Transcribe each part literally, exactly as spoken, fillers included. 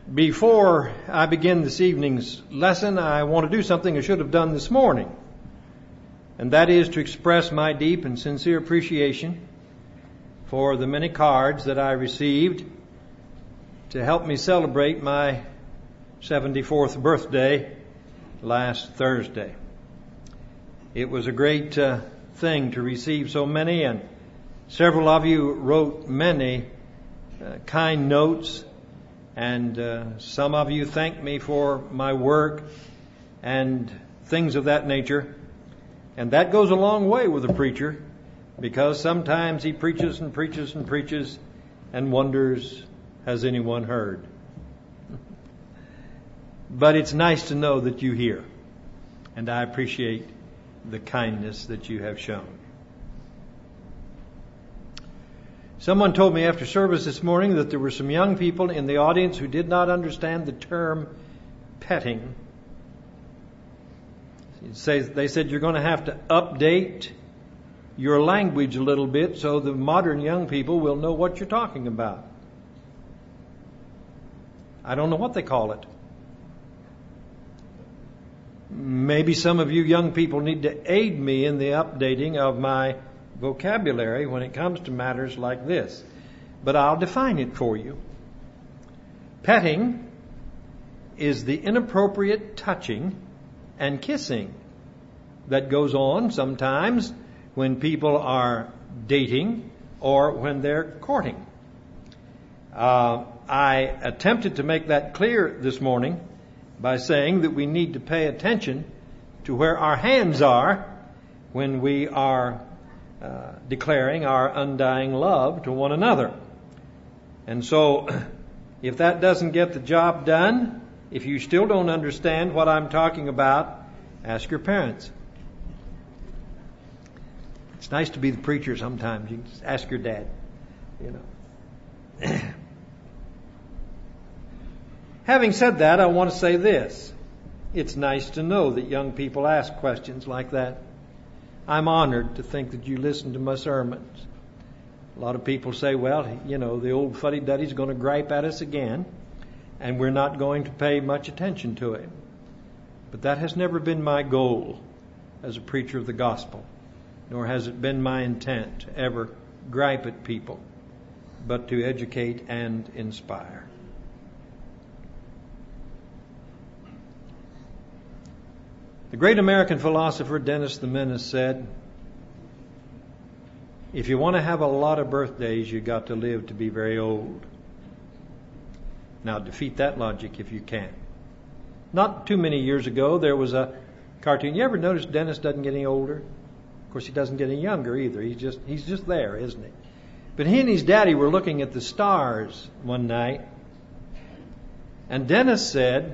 Before I begin this evening's lesson, I want to do something I should have done this morning, and that is to express my deep and sincere appreciation for the many cards that I received to help me celebrate my seventy-fourth birthday last Thursday. It was a great uh, thing to receive so many, and several of you wrote many uh, kind notes. And uh, some of you thanked me for my work and things of that nature. And that goes a long way with a preacher, because sometimes he preaches and preaches and preaches and wonders, has anyone heard? But it's nice to know that you hear. And I appreciate the kindness that you have shown. Someone told me after service this morning that there were some young people in the audience who did not understand the term petting. They said you're going to have to update your language a little bit so the modern young people will know what you're talking about. I don't know what they call it. Maybe some of you young people need to aid me in the updating of my vocabulary when it comes to matters like this. But I'll define it for you. Petting is the inappropriate touching and kissing that goes on sometimes when people are dating or when they're courting. Uh, I attempted to make that clear this morning by saying that we need to pay attention to where our hands are when we are Uh, declaring our undying love to one another. And so, if that doesn't get the job done, if you still don't understand what I'm talking about, ask your parents. It's nice to be the preacher sometimes. You can just ask your dad, you know. Having said that, I want to say this. It's nice to know that young people ask questions like that. I'm honored to think that you listen to my sermons. A lot of people say, well, you know, the old fuddy-duddy's going to gripe at us again, and we're not going to pay much attention to him. But that has never been my goal as a preacher of the gospel, nor has it been my intent to ever gripe at people, but to educate and inspire. The great American philosopher Dennis the Menace said, if you want to have a lot of birthdays, you got to live to be very old. Now defeat that logic if you can. Not too many years ago, there was a cartoon. You ever notice Dennis doesn't get any older? Of course, he doesn't get any younger either. He's just, he's just there, isn't he? But he and his daddy were looking at the stars one night, and Dennis said,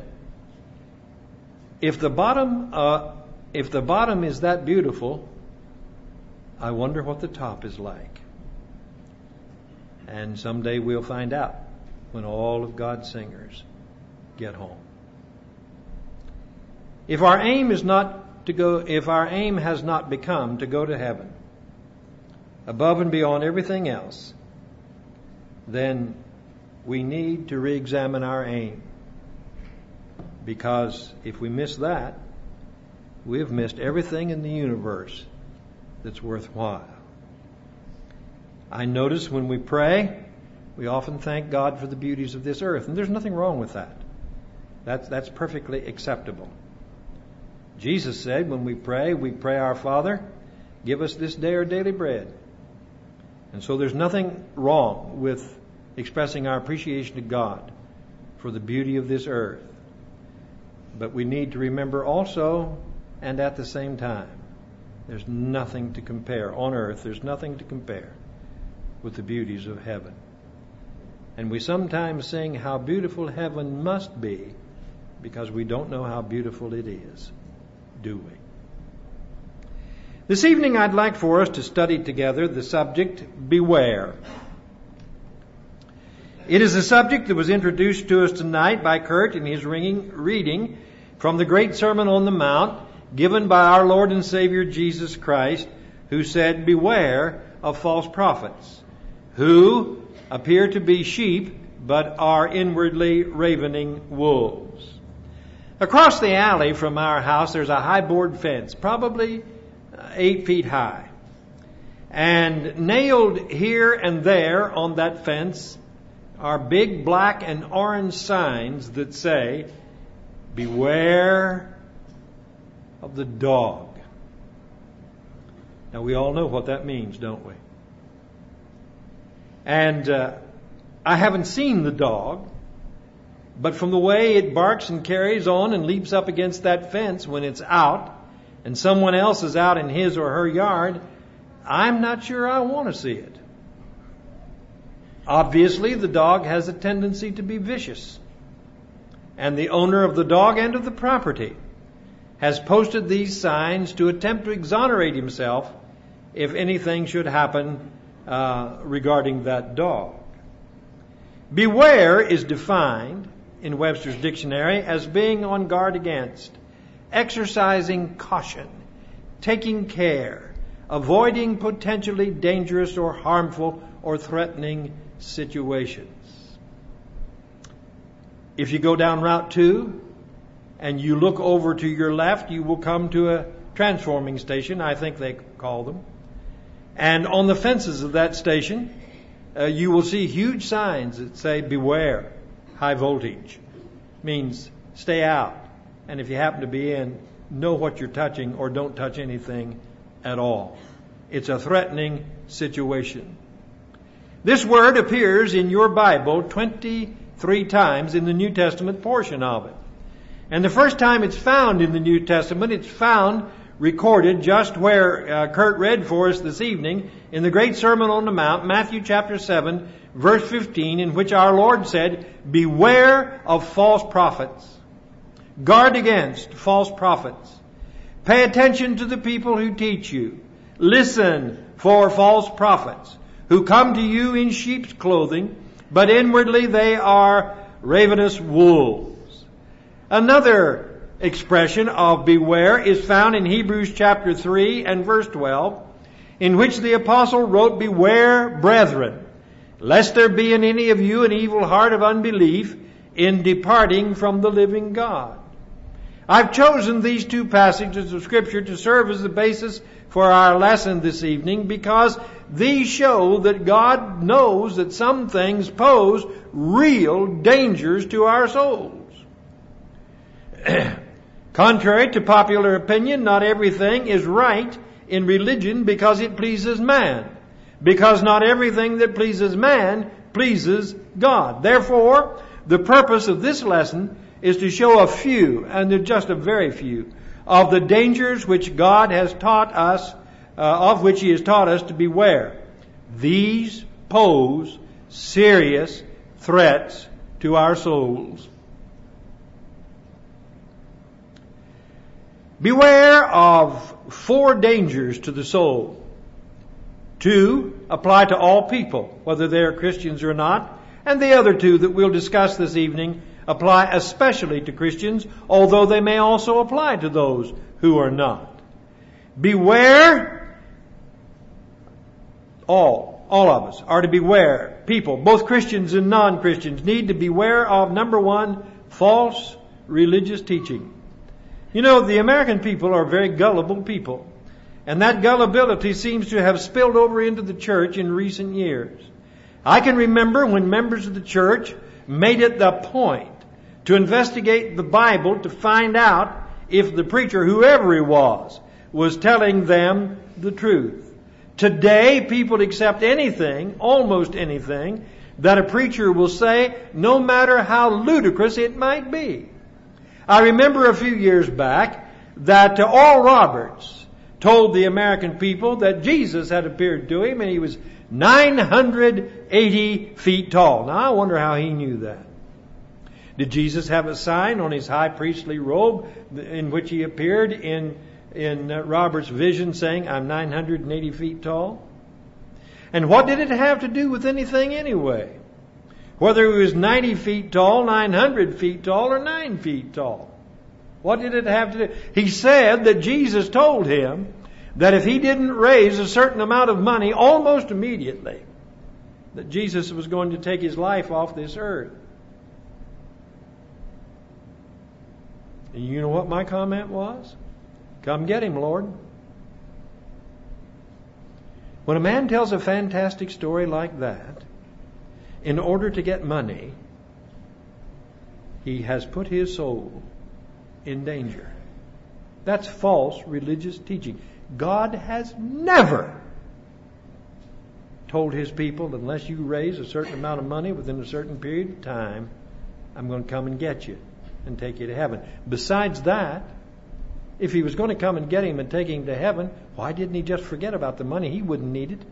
If the bottom, uh, if the bottom is that beautiful, I wonder what the top is like. And someday we'll find out when all of God's singers get home. If our aim is not to go, if our aim has not become to go to heaven, above and beyond everything else, then we need to re-examine our aim. Because if we miss that, we've missed everything in the universe that's worthwhile. I notice when we pray, we often thank God for the beauties of this earth. And there's nothing wrong with that. That's, that's perfectly acceptable. Jesus said when we pray, we pray, Our Father, give us this day our daily bread. And so there's nothing wrong with expressing our appreciation to God for the beauty of this earth. But we need to remember also, and at the same time, there's nothing to compare. On earth, there's nothing to compare with the beauties of heaven. And we sometimes sing how beautiful heaven must be because we don't know how beautiful it is, do we? This evening, I'd like for us to study together the subject, beware. It is a subject that was introduced to us tonight by Kurt in his ringing, reading from the great Sermon on the Mount given by our Lord and Savior Jesus Christ, who said, beware of false prophets, who appear to be sheep, but are inwardly ravening wolves. Across the alley from our house, there's a high board fence, probably eight feet high. And nailed here and there on that fence are big black and orange signs that say, "Beware of the dog." Now, we all know what that means, don't we? And uh, I haven't seen the dog, but from the way it barks and carries on and leaps up against that fence when it's out, and someone else is out in his or her yard, I'm not sure I want to see it. Obviously, the dog has a tendency to be vicious. And the owner of the dog and of the property has posted these signs to attempt to exonerate himself if anything should happen uh, regarding that dog. Beware is defined in Webster's dictionary as being on guard against, exercising caution, taking care, avoiding potentially dangerous or harmful or threatening situations. If you go down Route two and you look over to your left, you will come to a transforming station, I think they call them. And on the fences of that station, uh, you will see huge signs that say, "Beware, high voltage." Means stay out. And if you happen to be in, know what you're touching or don't touch anything at all. It's a threatening situation. This word appears in your Bible twenty-three times in the New Testament portion of it. And the first time it's found in the New Testament, it's found recorded just where uh, Kurt read for us this evening in the Great Sermon on the Mount, Matthew chapter seven, verse fifteen, in which our Lord said, "Beware of false prophets. Guard against false prophets. Pay attention to the people who teach you. Listen for false prophets who come to you in sheep's clothing, but inwardly they are ravenous wolves." Another expression of beware is found in Hebrews chapter three and verse twelve, in which the apostle wrote, "Beware, brethren, lest there be in any of you an evil heart of unbelief in departing from the living God." I've chosen these two passages of Scripture to serve as the basis for our lesson this evening because these show that God knows that some things pose real dangers to our souls. Contrary to popular opinion, not everything is right in religion because it pleases man. Because not everything that pleases man pleases God. Therefore, the purpose of this lesson is to show a few, and they're just a very few, of the dangers which God has taught us, uh, of which He has taught us to beware. These pose serious threats to our souls. Beware of four dangers to the soul. Two apply to all people, whether they are Christians or not, and the other two that we'll discuss this evening apply especially to Christians, although they may also apply to those who are not. Beware, all, all of us are to beware. People, both Christians and non-Christians, need to beware of, number one, false religious teaching. You know, the American people are very gullible people, and that gullibility seems to have spilled over into the church in recent years. I can remember when members of the church made it the point to investigate the Bible to find out if the preacher, whoever he was, was telling them the truth. Today, people accept anything, almost anything, that a preacher will say, no matter how ludicrous it might be. I remember a few years back that uh, Oral Roberts told the American people that Jesus had appeared to him and he was nine hundred eighty feet tall. Now, I wonder how he knew that. Did Jesus have a sign on his high priestly robe in which he appeared in, in uh, Robert's vision saying, "I'm nine hundred eighty feet tall"? And what did it have to do with anything anyway? Whether he was ninety feet tall, nine hundred feet tall, or nine feet tall. What did it have to do? He said that Jesus told him that if he didn't raise a certain amount of money almost immediately, that Jesus was going to take his life off this earth. And you know what my comment was? Come get him, Lord. When a man tells a fantastic story like that, in order to get money, he has put his soul in danger. That's false religious teaching. God has never told his people, unless you raise a certain amount of money within a certain period of time, I'm going to come and get you and take you to heaven. Besides that, if he was going to come and get him and take him to heaven, why didn't he just forget about the money? He wouldn't need it.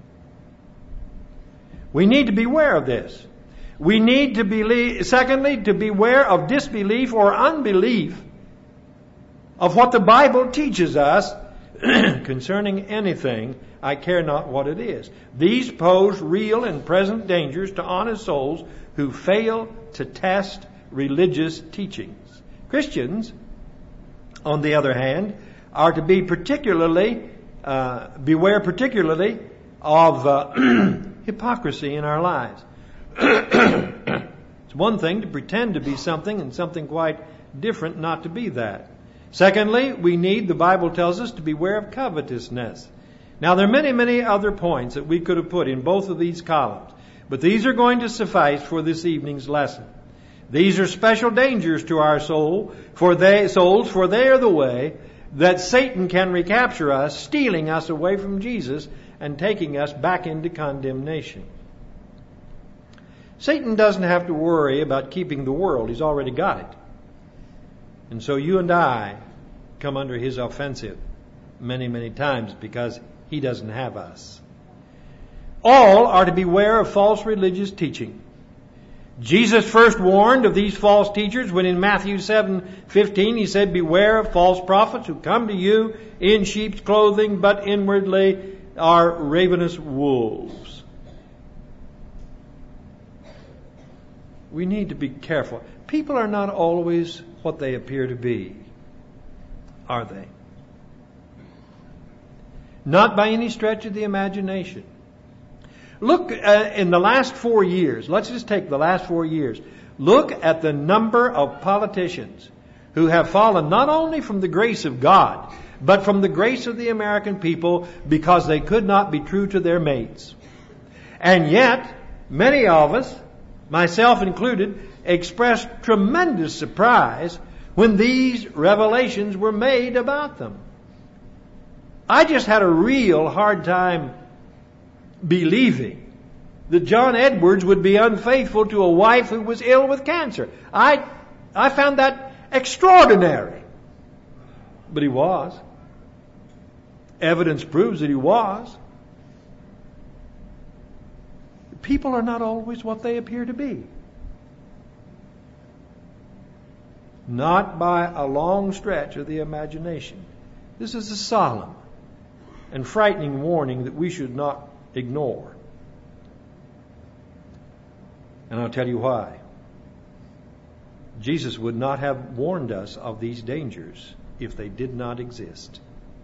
We need to beware of this. We need to believe, secondly, to beware of disbelief or unbelief of what the Bible teaches us concerning anything, I care not what it is. These pose real and present dangers to honest souls who fail to test religious teachings. Christians, on the other hand, are to be particularly, uh, beware particularly of uh, hypocrisy in our lives. It's one thing to pretend to be something and something quite different not to be that. Secondly, we need, the Bible tells us, to beware of covetousness. Now, there are many, many other points that we could have put in both of these columns, but these are going to suffice for this evening's lesson. These are special dangers to our soul, for they, souls, for they are the way that Satan can recapture us, stealing us away from Jesus and taking us back into condemnation. Satan doesn't have to worry about keeping the world. He's already got it. And so you and I come under his offensive many, many times because he doesn't have us. All are to beware of false religious teaching. Jesus first warned of these false teachers when in Matthew seven fifteen he said, beware of false prophets who come to you in sheep's clothing, but inwardly are ravenous wolves. We need to be careful. People are not always what they appear to be, are they? Not by any stretch of the imagination. Look uh, in the last four years, let's just take the last four years. Look at the number of politicians who have fallen not only from the grace of God, but from the grace of the American people because they could not be true to their mates. And yet, many of us, myself included, expressed tremendous surprise when these revelations were made about them. I just had a real hard time believing that John Edwards would be unfaithful to a wife who was ill with cancer. I, I found that extraordinary. But he was. Evidence proves that he was. People are not always what they appear to be. Not by a long stretch of the imagination. This is a solemn and frightening warning that we should not ignore. And I'll tell you why. Jesus would not have warned us of these dangers if they did not exist.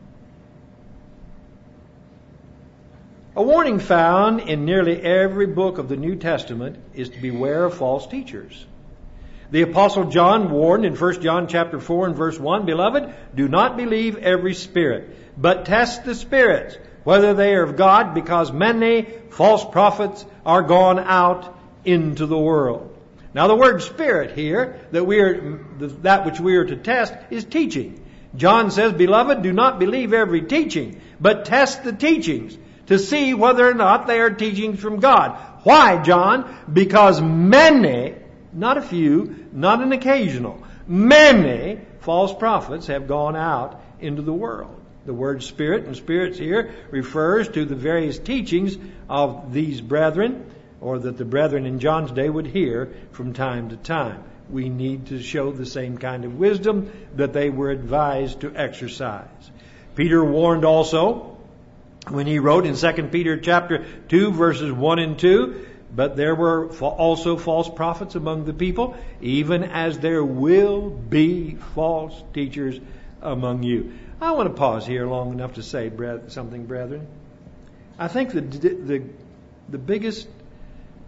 A warning found in nearly every book of the New Testament is to beware of false teachers. The Apostle John warned in First John chapter four and verse one, Beloved, do not believe every spirit, but test the spirits, whether they are of God, because many false prophets are gone out into the world. Now the word spirit here, that we are, that which we are to test, is teaching. John says, Beloved, do not believe every teaching, but test the teachings to see whether or not they are teachings from God. Why, John? Because many, not a few, not an occasional, many false prophets have gone out into the world. The word spirit and spirits here refers to the various teachings of these brethren, or that the brethren in John's day would hear from time to time. We need to show the same kind of wisdom that they were advised to exercise. Peter warned also when he wrote in Second Peter chapter two verses one and two, but there were also false prophets among the people, even as there will be false teachers among you. I want to pause here long enough to say something, brethren. I think the the, the biggest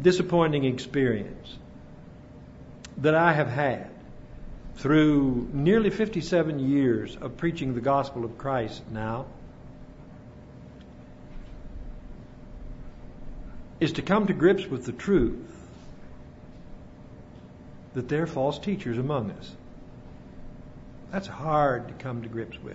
disappointing experience that I have had through nearly fifty-seven years of preaching the gospel of Christ now is to come to grips with the truth that there are false teachers among us. That's hard to come to grips with.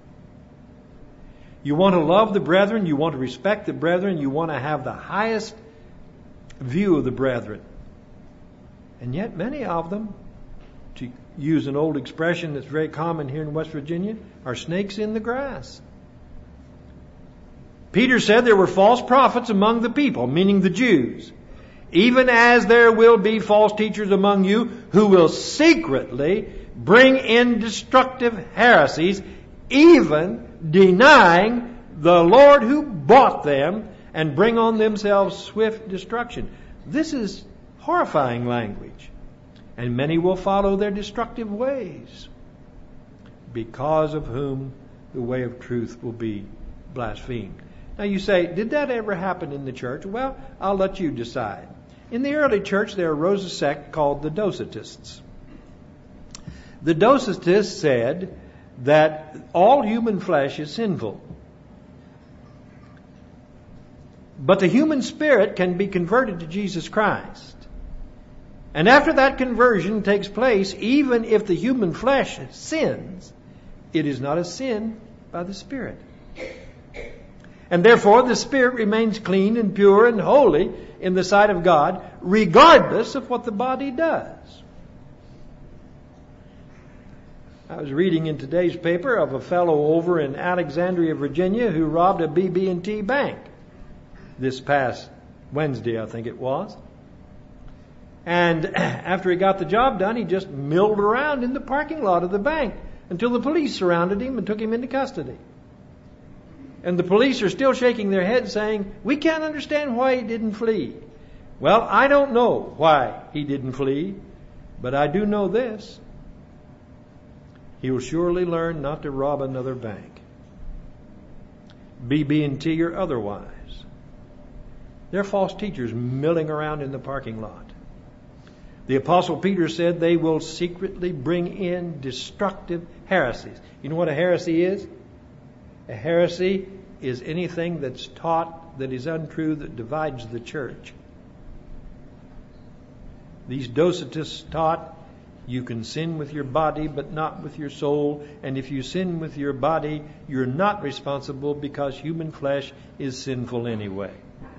You want to love the brethren, you want to respect the brethren, you want to have the highest view of the brethren. And yet many of them, to use an old expression that's very common here in West Virginia, are snakes in the grass. Peter said there were false prophets among the people, meaning the Jews, even as there will be false teachers among you who will secretly bring in destructive heresies, even denying the Lord who bought them, and bring on themselves swift destruction. This is horrifying language. And many will follow their destructive ways, because of whom the way of truth will be blasphemed. Now you say, did that ever happen in the church? Well, I'll let you decide. In the early church, there arose a sect called the Docetists. The Docetists said that all human flesh is sinful, but the human spirit can be converted to Jesus Christ. And after that conversion takes place, even if the human flesh sins, it is not a sin by the Spirit. And therefore the Spirit remains clean and pure and holy in the sight of God, regardless of what the body does. I was reading in today's paper of a fellow over in Alexandria, Virginia, who robbed a B B and T bank this past Wednesday, I think it was. And after he got the job done, he just milled around in the parking lot of the bank until the police surrounded him and took him into custody. And the police are still shaking their heads saying, we can't understand why he didn't flee. Well, I don't know why he didn't flee, but I do know this. He will surely learn not to rob another bank, B B and T or otherwise. There are false teachers milling around in the parking lot. The Apostle Peter said they will secretly bring in destructive heresies. You know what a heresy is? A heresy is anything that's taught that is untrue, that divides the church. These Docetists taught you can sin with your body but not with your soul. And if you sin with your body, you're not responsible because human flesh is sinful anyway.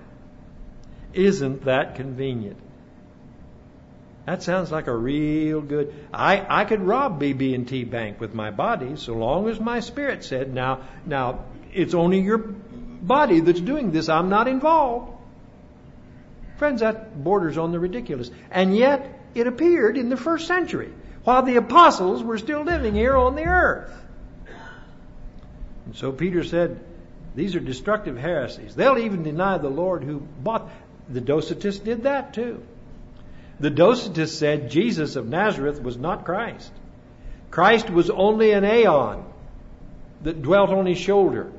Isn't that convenient? That sounds like a real good... I, I could rob B B and T Bank with my body so long as my spirit said, now, now it's only your body that's doing this. I'm not involved. Friends, that borders on the ridiculous. And yet it appeared in the first century while the apostles were still living here on the earth. And so Peter said, these are destructive heresies. They'll even deny the Lord who bought... The Docetists did that too. The Docetists said Jesus of Nazareth was not Christ. Christ was only an aeon that dwelt on his shoulder.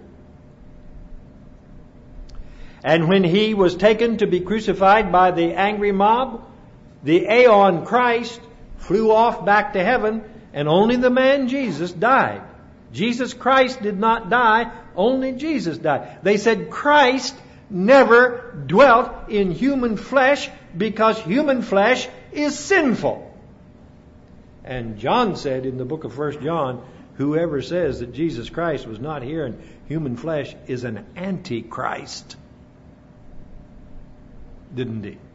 And when he was taken to be crucified by the angry mob, the aeon Christ flew off back to heaven, and only the man Jesus died. Jesus Christ did not die, only Jesus died. They said Christ never dwelt in human flesh because human flesh is sinful. And John said in the book of First John, whoever says that Jesus Christ was not here in human flesh is an antichrist. Didn't he?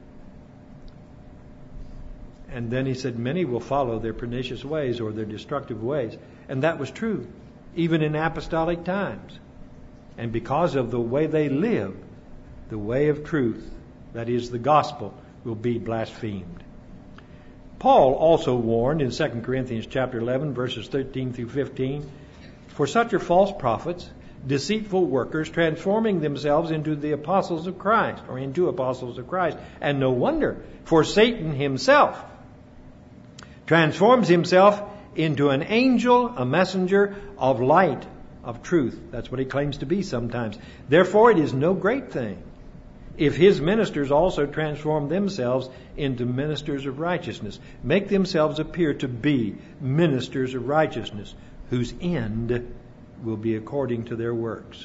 And then he said, many will follow their pernicious ways or their destructive ways. And that was true, even in apostolic times. And because of the way they lived, the way of truth, that is the gospel, will be blasphemed. Paul also warned in Second Corinthians chapter eleven, verses thirteen through fifteen, for such are false prophets, deceitful workers, transforming themselves into the apostles of Christ, or into apostles of Christ. And no wonder, for Satan himself transforms himself into an angel, a messenger of light, of truth. That's what he claims to be sometimes. Therefore, it is no great thing if His ministers also transform themselves into ministers of righteousness, make themselves appear to be ministers of righteousness, whose end will be according to their works.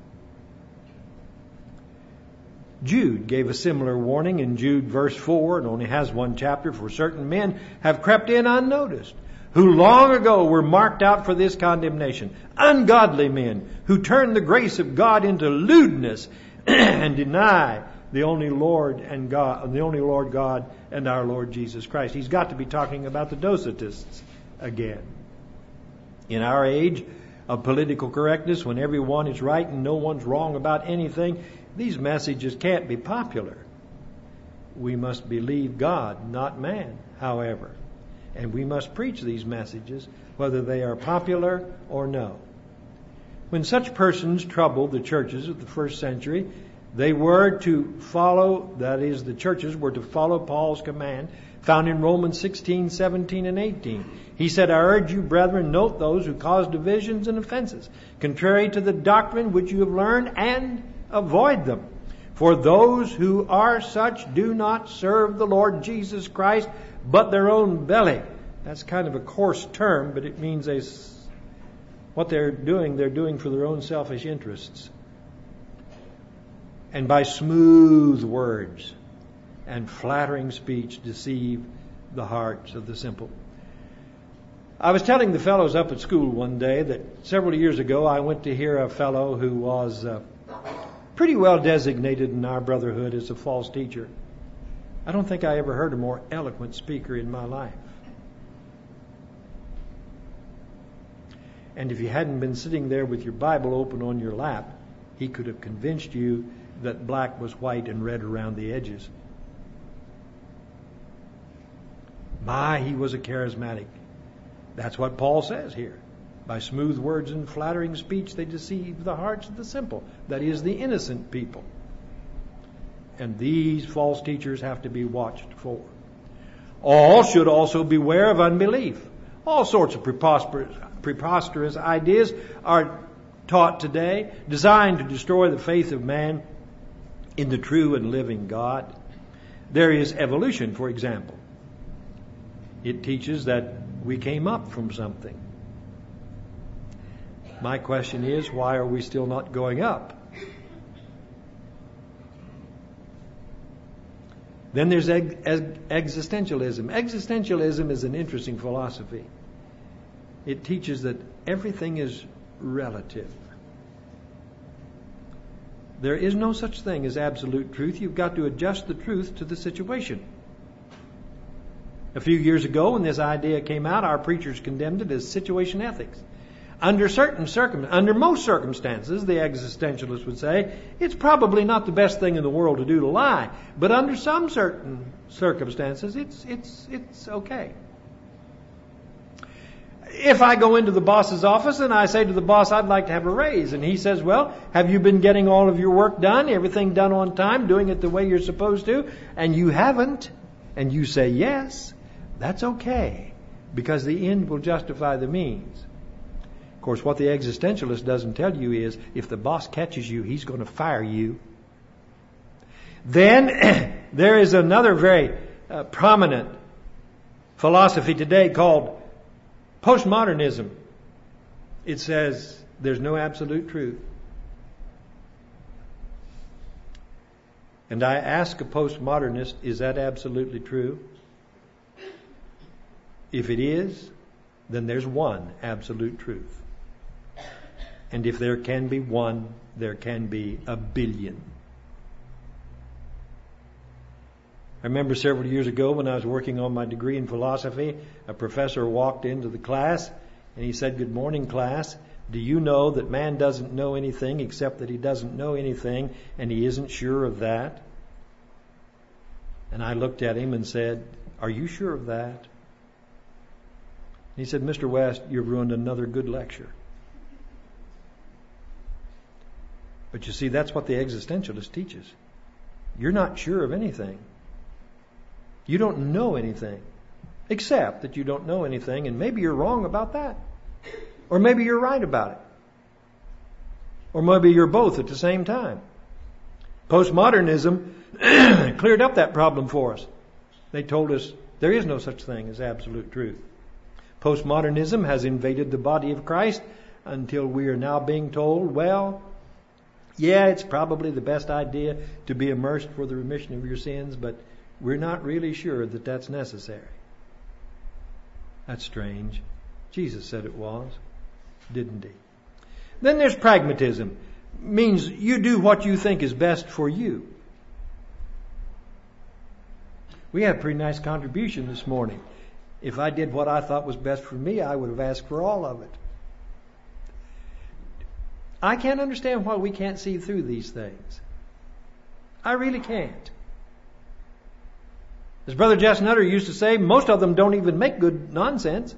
Jude gave a similar warning in Jude verse four. It only has one chapter. For certain men have crept in unnoticed, who long ago were marked out for this condemnation. Ungodly men who turn the grace of God into lewdness and deny the only Lord and God, the only Lord God and our Lord Jesus Christ. He's got to be talking about the Docetists again. In our age of political correctness, when everyone is right and no one's wrong about anything, these messages can't be popular. We must believe God, not man, however. And we must preach these messages, whether they are popular or no. When such persons troubled the churches of the first century, they were to follow, that is, the churches were to follow Paul's command, found in Romans sixteen, seventeen, and eighteen. He said, I urge you, brethren, note those who cause divisions and offenses, contrary to the doctrine which you have learned, and avoid them. For those who are such do not serve the Lord Jesus Christ, but their own belly. That's kind of a coarse term, but it means they, what they're doing, they're doing for their own selfish interests. And by smooth words and flattering speech deceive the hearts of the simple. I was telling the fellows up at school one day that several years ago I went to hear a fellow who was uh, pretty well designated in our brotherhood as a false teacher. I don't think I ever heard a more eloquent speaker in my life. And if you hadn't been sitting there with your Bible open on your lap, he could have convinced you that black was white and red around the edges. My, he was a charismatic. That's what Paul says here. By smooth words and flattering speech, they deceive the hearts of the simple. That is, the innocent people. And these false teachers have to be watched for. All should also beware of unbelief. All sorts of preposterous, preposterous ideas are taught today, designed to destroy the faith of man in the true and living God. There is evolution, for example. It teaches that we came up from something. My question is, why are we still not going up? Then there's eg- eg- existentialism. Existentialism is an interesting philosophy. It teaches that everything is relative. There is no such thing as absolute truth. You've got to adjust the truth to the situation. A few years ago, when this idea came out, our preachers condemned it as situation ethics. Under certain circum, under most circumstances, the existentialists would say, it's probably not the best thing in the world to do to lie. But under some certain circumstances, it's it's it's okay. If I go into the boss's office and I say to the boss, I'd like to have a raise, and he says, well, have you been getting all of your work done, everything done on time, doing it the way you're supposed to, and you haven't, and you say yes, that's okay, because the end will justify the means. Of course, what the existentialist doesn't tell you is, if the boss catches you, he's going to fire you. Then there is another very uh, prominent philosophy today called postmodernism. It says there's no absolute truth. And I ask a postmodernist, is that absolutely true? If it is, then there's one absolute truth. And if there can be one, there can be a billion. I remember several years ago when I was working on my degree in philosophy, a professor walked into the class and he said, "Good morning, class. Do you know that man doesn't know anything except that he doesn't know anything, and he isn't sure of that?" And I looked at him and said, "Are you sure of that?" He said, "Mister West, you've ruined another good lecture." But you see, that's what the existentialist teaches. You're not sure of anything. You don't know anything, except that you don't know anything, and maybe you're wrong about that. Or maybe you're right about it. Or maybe you're both at the same time. Postmodernism cleared up that problem for us. They told us there is no such thing as absolute truth. Postmodernism has invaded the body of Christ until we are now being told, well, yeah, it's probably the best idea to be immersed for the remission of your sins, but we're not really sure that that's necessary. That's strange. Jesus said it was, didn't he? Then there's pragmatism. Means you do what you think is best for you. We had a pretty nice contribution this morning. If I did what I thought was best for me, I would have asked for all of it. I can't understand why we can't see through these things. I really can't. As Brother Jess Nutter used to say, most of them don't even make good nonsense.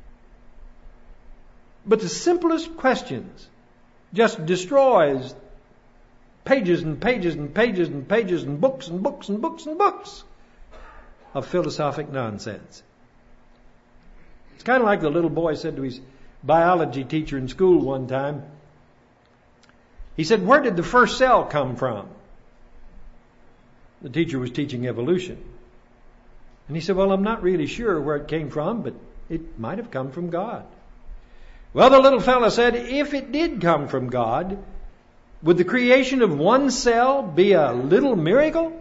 But the simplest questions just destroys pages and pages and pages and pages and books and books and books and books of philosophic nonsense. It's kind of like the little boy said to his biology teacher in school one time. He said, "Where did the first cell come from?" The teacher was teaching evolution. And he said, "Well, I'm not really sure where it came from, but it might have come from God." Well, the little fella said, if it did come from God, would the creation of one cell be a little miracle?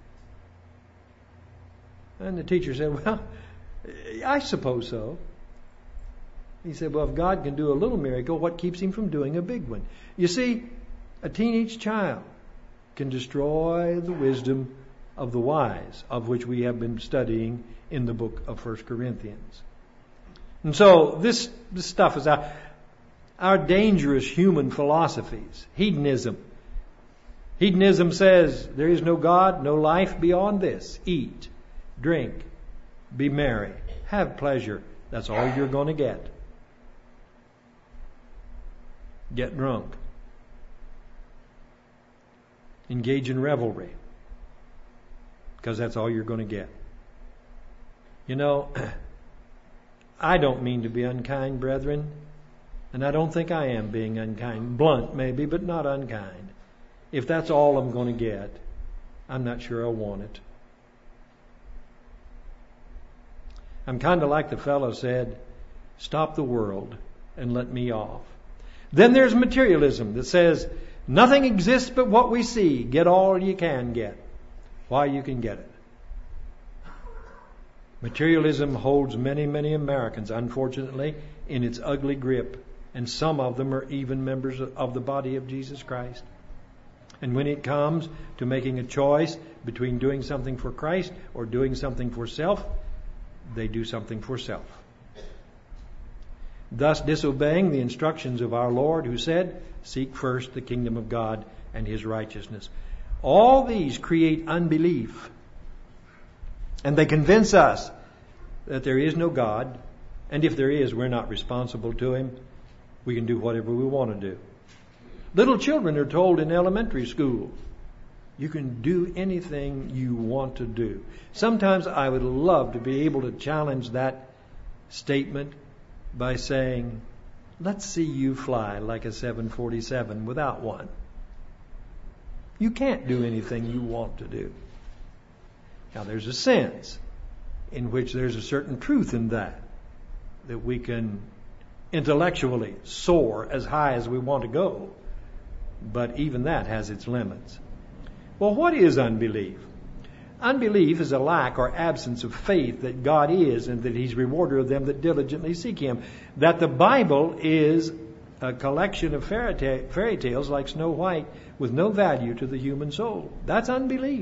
And the teacher said, "Well, I suppose so." He said, "Well, if God can do a little miracle, what keeps him from doing a big one?" You see, a teenage child can destroy the wisdom of the wise, of which we have been studying in the book of First Corinthians. And so this, this stuff is our, our dangerous human philosophies. Hedonism. Hedonism says there is no God, no life beyond this. Eat, drink, be merry, have pleasure. That's all you're going to get. Get drunk. Engage in revelry. Because that's all you're going to get. You know, I don't mean to be unkind, brethren. And I don't think I am being unkind. Blunt, maybe, but not unkind. If that's all I'm going to get, I'm not sure I want it. I'm kind of like the fellow said, stop the world and let me off. Then there's materialism that says, nothing exists but what we see. Get all you can get. Why you can get it. Materialism holds many, many Americans, unfortunately, in its ugly grip. And some of them are even members of the body of Jesus Christ. And when it comes to making a choice between doing something for Christ or doing something for self, they do something for self. Thus disobeying the instructions of our Lord, who said, seek first the kingdom of God and his righteousness. All these create unbelief. And they convince us that there is no God. And if there is, we're not responsible to him. We can do whatever we want to do. Little children are told in elementary school, you can do anything you want to do. Sometimes I would love to be able to challenge that statement by saying, let's see you fly like a seven forty-seven without one. You can't do anything you want to do. Now there's a sense in which there's a certain truth in that, that we can intellectually soar as high as we want to go. But even that has its limits. Well, what is unbelief? Unbelief is a lack or absence of faith that God is and that he's rewarder of them that diligently seek him. That the Bible is a collection of fairy, ta- fairy tales like Snow White with no value to the human soul. That's unbelief.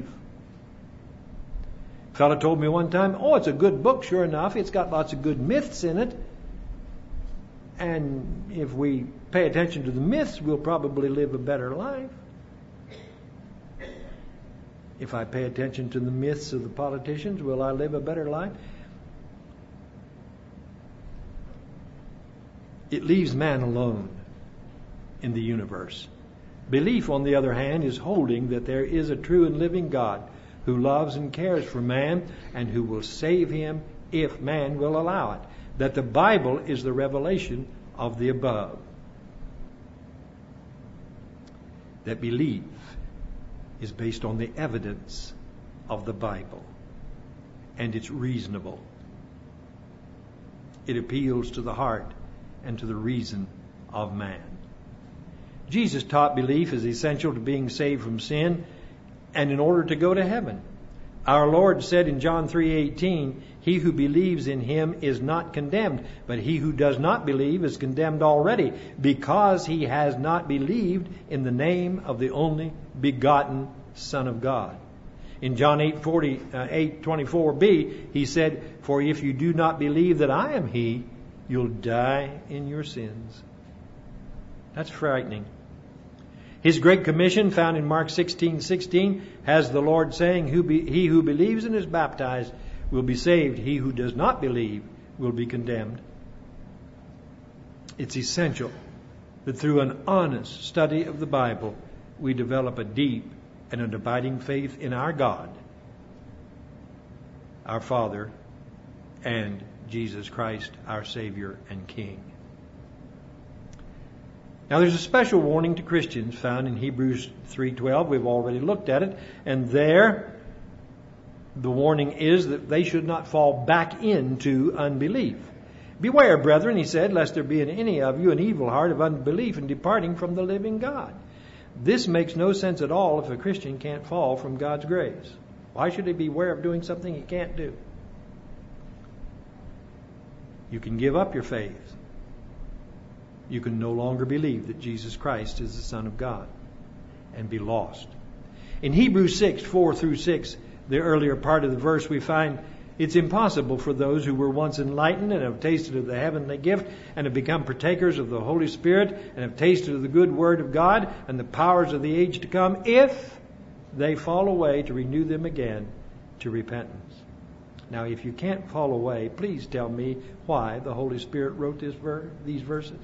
A fellow told me one time, oh, it's a good book, sure enough. It's got lots of good myths in it. And if we pay attention to the myths, we'll probably live a better life. If I pay attention to the myths of the politicians, will I live a better life? It leaves man alone in the universe. Belief, on the other hand, is holding that there is a true and living God who loves and cares for man and who will save him if man will allow it. That the Bible is the revelation of the above. That belief is based on the evidence of the Bible. And it's reasonable. It appeals to the heart and to the reason of man. Jesus taught belief is essential to being saved from sin and in order to go to heaven. Our Lord said in John three eighteen, "He who believes in him is not condemned, but he who does not believe is condemned already, because he has not believed in the name of the only begotten Son of God." In John eight forty, uh, eight twenty-four b, he said, "For if you do not believe that I am he, you'll die in your sins." That's frightening. His Great Commission, found in Mark sixteen sixteen, has the Lord saying, "Who be, he who believes and is baptized will be saved. He who does not believe will be condemned." It's essential that through an honest study of the Bible, we develop a deep and an abiding faith in our God, our Father, and Jesus Christ, our Savior and King. Now there's a special warning to Christians found in Hebrews three twelve. We've already looked at it. And there, the warning is that they should not fall back into unbelief. "Beware, brethren," he said, "lest there be in any of you an evil heart of unbelief in departing from the living God." This makes no sense at all if a Christian can't fall from God's grace. Why should he beware of doing something he can't do? You can give up your faith. You can no longer believe that Jesus Christ is the Son of God and be lost. In Hebrews six, four through six, the earlier part of the verse, we find it's impossible for those who were once enlightened and have tasted of the heavenly gift and have become partakers of the Holy Spirit and have tasted of the good Word of God and the powers of the age to come, if they fall away, to renew them again to repentance. Now, if you can't fall away, please tell me why the Holy Spirit wrote this ver- these verses.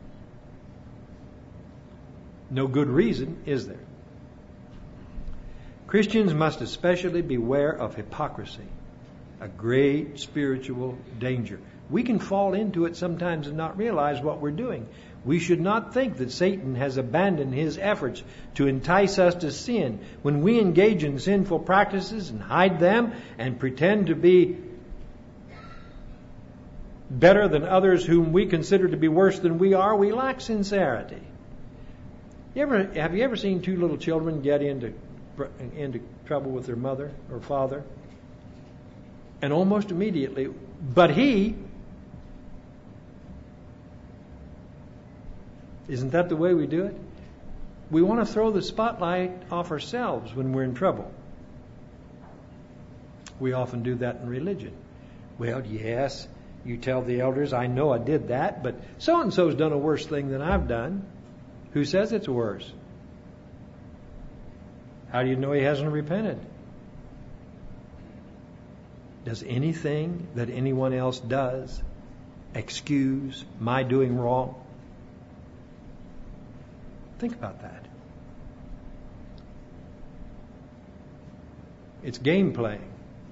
No good reason, is there? Christians must especially beware of hypocrisy, a great spiritual danger. We can fall into it sometimes and not realize what we're doing. We should not think that Satan has abandoned his efforts to entice us to sin. When we engage in sinful practices and hide them and pretend to be better than others whom we consider to be worse than we are, we lack sincerity. You ever, have you ever seen two little children get into, into trouble with their mother or father? And almost immediately, but he, isn't that the way we do it? We want to throw the spotlight off ourselves when we're in trouble. We often do that in religion. Well, yes, you tell the elders, I know I did that, but so-and-so's done a worse thing than I've done. Who says it's worse? How do you know he hasn't repented? Does anything that anyone else does excuse my doing wrong? Think about that. It's game playing.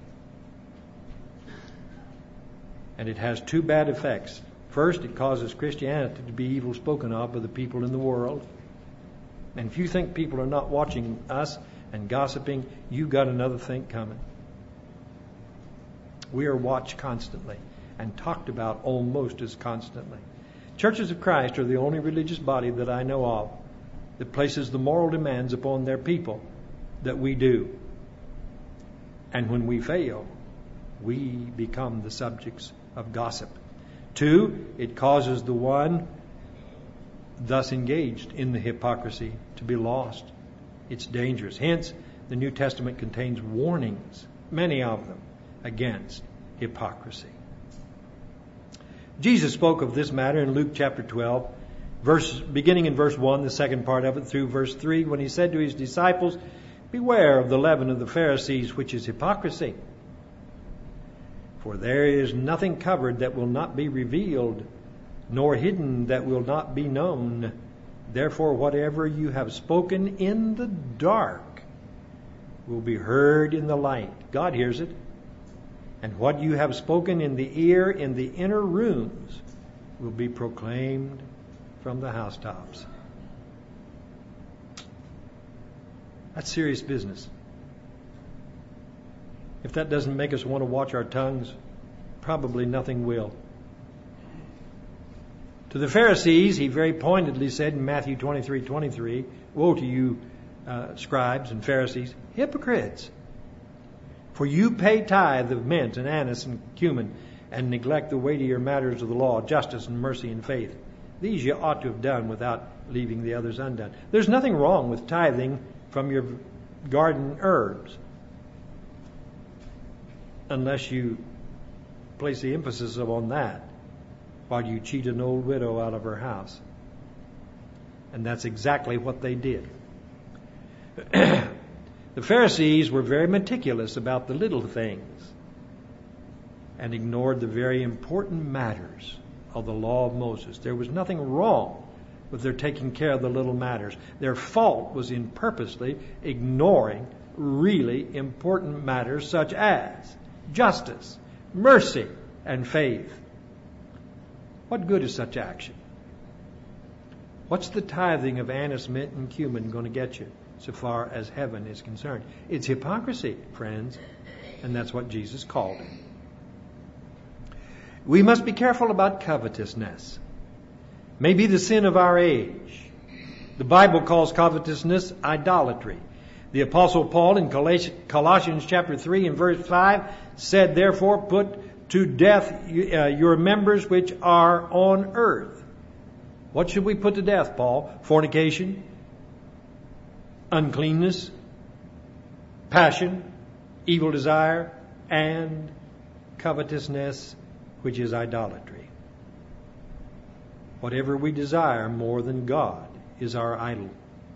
And it has two bad effects. First, it causes Christianity to be evil spoken of by the people in the world. And if you think people are not watching us and gossiping, you've got another thing coming. We are watched constantly and talked about almost as constantly. Churches of Christ are the only religious body that I know of that places the moral demands upon their people that we do. And when we fail, we become the subjects of gossip. Two, it causes the one thus engaged in the hypocrisy to be lost. It's dangerous. Hence, the New Testament contains warnings, many of them, against hypocrisy. Jesus spoke of this matter in Luke chapter twelve, verse, beginning in verse one, the second part of it, through verse three, when he said to his disciples, "Beware of the leaven of the Pharisees, which is hypocrisy. For there is nothing covered that will not be revealed, nor hidden that will not be known. Therefore, whatever you have spoken in the dark will be heard in the light." God hears it. "And what you have spoken in the ear in the inner rooms will be proclaimed from the housetops." That's serious business. If that doesn't make us want to watch our tongues, probably nothing will. To the Pharisees, he very pointedly said in Matthew twenty-three twenty-three, "Woe to you, uh, scribes and Pharisees, hypocrites! For you pay tithe of mint and anise and cumin, and neglect the weightier matters of the law, justice and mercy and faith. These you ought to have done without leaving the others undone." There's nothing wrong with tithing from your garden herbs, unless you place the emphasis on that while you cheat an old widow out of her house. And that's exactly what they did. The Pharisees were very meticulous about the little things and ignored the very important matters of the law of Moses. There was nothing wrong with their taking care of the little matters. Their fault was in purposely ignoring really important matters such as justice, mercy, and faith. What good is such action? What's the tithing of anise, mint, and cumin going to get you so far as heaven is concerned? It's hypocrisy, friends, and that's what Jesus called it. We must be careful about covetousness. May be the sin of our age. The Bible calls covetousness idolatry. The Apostle Paul in Colossians chapter three and verse five said, "Therefore put to death uh, your members which are on earth." What should we put to death, Paul? Fornication, uncleanness, passion, evil desire, and covetousness, which is idolatry. Whatever we desire more than God is our idol.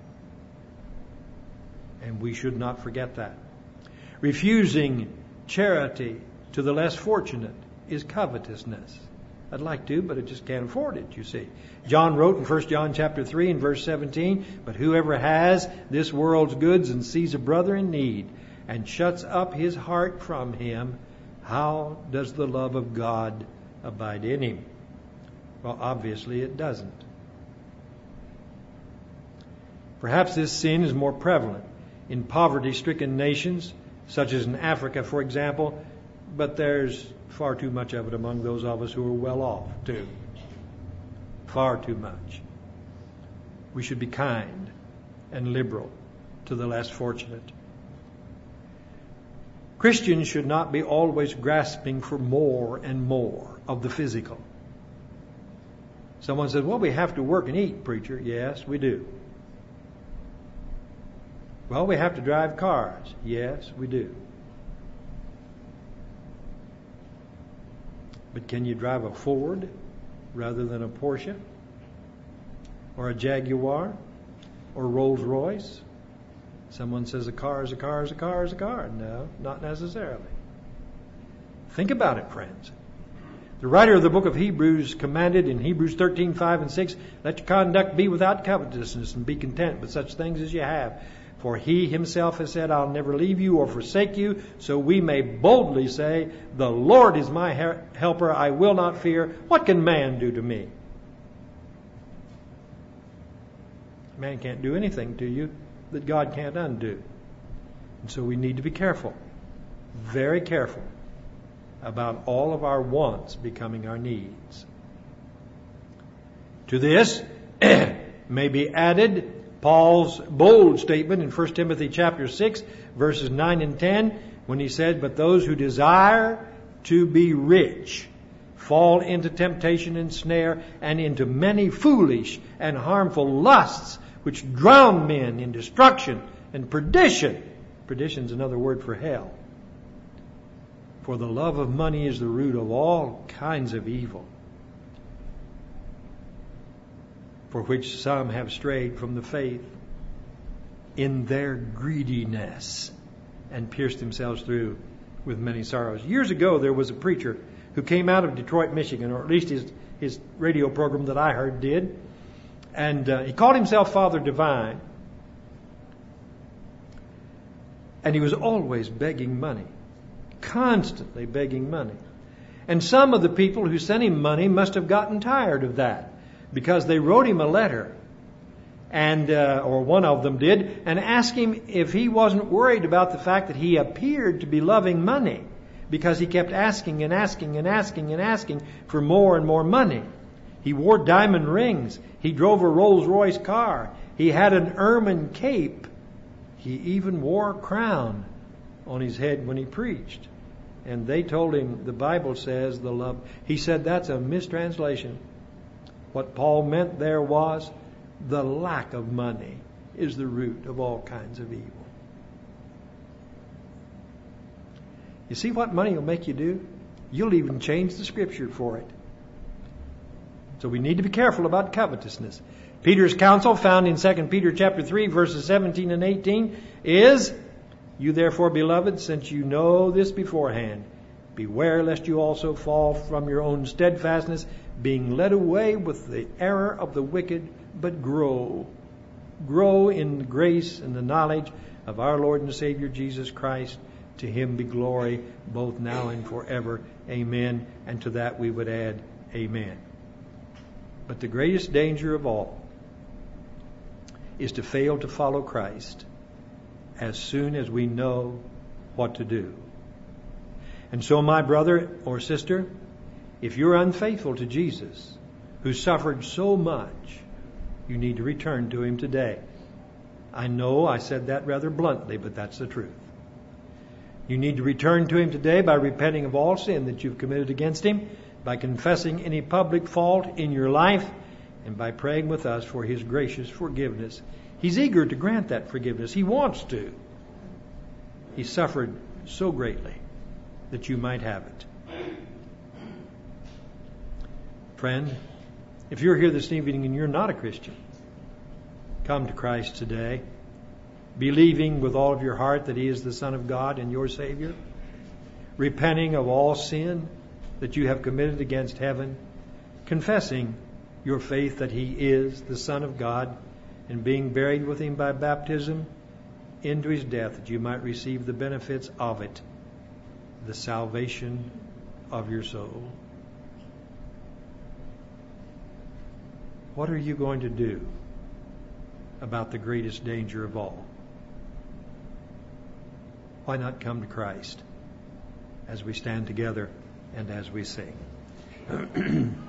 And we should not forget that. Refusing charity to the less fortunate is covetousness. I'd like to, but I just can't afford it, you see. John wrote in First John chapter three and verse seventeen, "But whoever has this world's goods and sees a brother in need and shuts up his heart from him, how does the love of God abide in him?" Well, obviously it doesn't. Perhaps this sin is more prevalent in poverty-stricken nations, such as in Africa, for example, but there's far too much of it among those of us who are well off, too. Far too much. We should be kind and liberal to the less fortunate. Christians should not be always grasping for more and more of the physical. Someone says, "Well, we have to work and eat, preacher." Yes, we do. Well, we have to drive cars. Yes, we do. But can you drive a Ford rather than a Porsche? Or a Jaguar? Or Rolls Royce? Someone says a car is a car is a car is a car. No, not necessarily. Think about it, friends. The writer of the book of Hebrews commanded in Hebrews thirteen, five and six, "Let your conduct be without covetousness, and be content with such things as you have. For he himself has said, I'll never leave you or forsake you. So we may boldly say, the Lord is my helper. I will not fear. What can man do to me?" Man can't do anything to you that God can't undo. And so we need to be careful, very careful, about all of our wants becoming our needs. To this may be added Paul's bold statement in First Timothy chapter six, verses nine and ten, when he said, "But those who desire to be rich fall into temptation and snare, and into many foolish and harmful lusts, which drown men in destruction and perdition." Perdition is another word for hell. "For the love of money is the root of all kinds of evil, for which some have strayed from the faith in their greediness and pierced themselves through with many sorrows." Years ago, there was a preacher who came out of Detroit, Michigan, or at least his, his radio program that I heard did. And uh, he called himself Father Divine. And he was always begging money, constantly begging money. And some of the people who sent him money must have gotten tired of that, because they wrote him a letter and uh, or one of them did, and asked him if he wasn't worried about the fact that he appeared to be loving money, because he kept asking and asking and asking and asking for more and more money. He wore diamond rings. He drove a Rolls-Royce car. He had an ermine cape. He even wore a crown on his head when he preached. And they told him, the Bible says the love. He said that's a mistranslation. What Paul meant there was the lack of money is the root of all kinds of evil. You see what money will make you do? You'll even change the scripture for it. So we need to be careful about covetousness. Peter's counsel, found in Second Peter chapter three, verses seventeen and eighteen, is, "You therefore, beloved, since you know this beforehand, beware lest you also fall from your own steadfastness, being led away with the error of the wicked, but grow. Grow in grace and the knowledge of our Lord and Savior Jesus Christ. To Him be glory, both now and forever. Amen." And to that we would add, amen. But the greatest danger of all is to fail to follow Christ as soon as we know what to do. And so, my brother or sister, if you're unfaithful to Jesus, who suffered so much, you need to return to Him today. I know I said that rather bluntly, but that's the truth. You need to return to Him today by repenting of all sin that you've committed against Him, by confessing any public fault in your life, and by praying with us for His gracious forgiveness. He's eager to grant that forgiveness. He wants to. He suffered so greatly that you might have it. Friend, if you're here this evening and you're not a Christian, come to Christ today, believing with all of your heart that He is the Son of God and your Savior, repenting of all sin that you have committed against heaven, confessing your faith that He is the Son of God, and being buried with Him by baptism into His death, that you might receive the benefits of it, the salvation of your soul. What are you going to do about the greatest danger of all? Why not come to Christ as we stand together and as we sing?